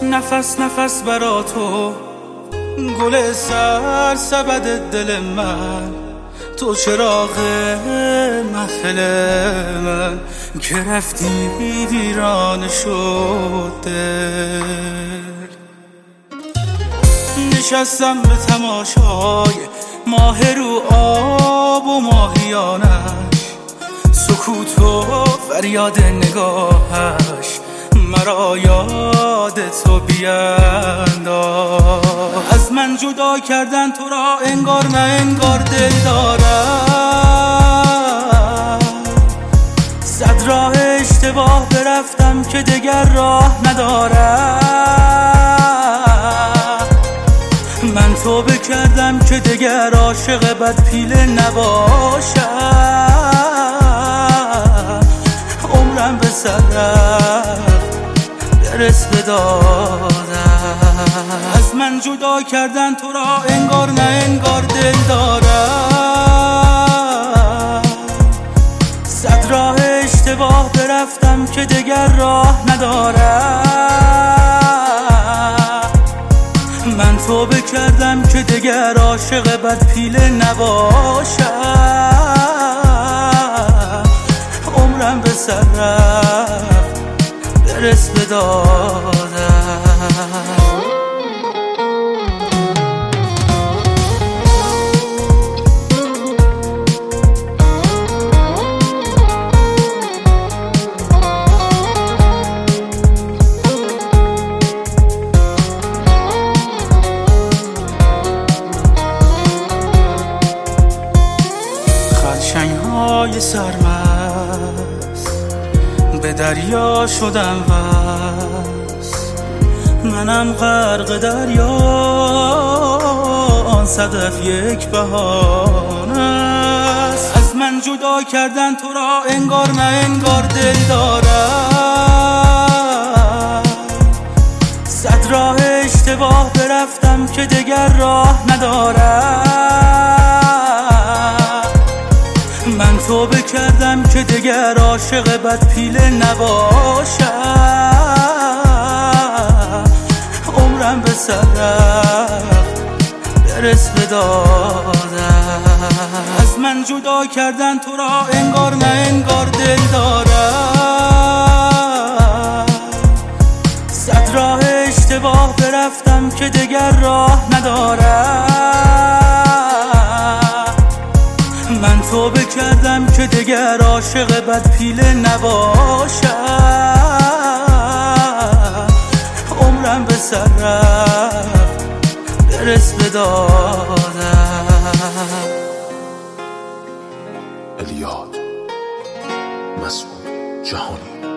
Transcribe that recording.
نفس نفس برا تو گل سر سبد دل من، تو چراغ محفل من که رفتی ویران شد دل. نشستم به تماشای ماه رو آب و ماهیانش، سکوت و فریاد نگاهش مرا یاد تو بینداز. از من جدا کردن تو را انگار نه انگار دل دارم، صد راه اشتباه برفتم که دگر راه ندارم. من توبه کردم که دگر عاشق بد پیله نباشم، عمرم به سر برس به دادم. از من جدا کردن تو را انگار نه انگار دل دارم، صد راه اشتباه برفتم که دگر راه ندارم. من توبه کردم که دگر عاشق بد پیله نباشم، عمرم به سر برس به دادم. خرچنگ‌های سرمست به دریا شدم وست، منم غرق دریا، آن صدف یک بهانه است. از من جدا کردن تو را انگار نه انگار دل دارم، صد راه اشتباه برفتم که دگر راه ندارم. من توبه کردم که دگر عاشق بد پیله نباشم، عمرم به سر برس به دادم. از من جدا کردن تو را انگار نه انگار دل دارم، صد راه اشتباه برفتم که دگر راه ندارم. من توبه کردم که دگر عاشق بد پیله نباشم، عمرم به سر برس به دادم. الیاد مسئول جهانی.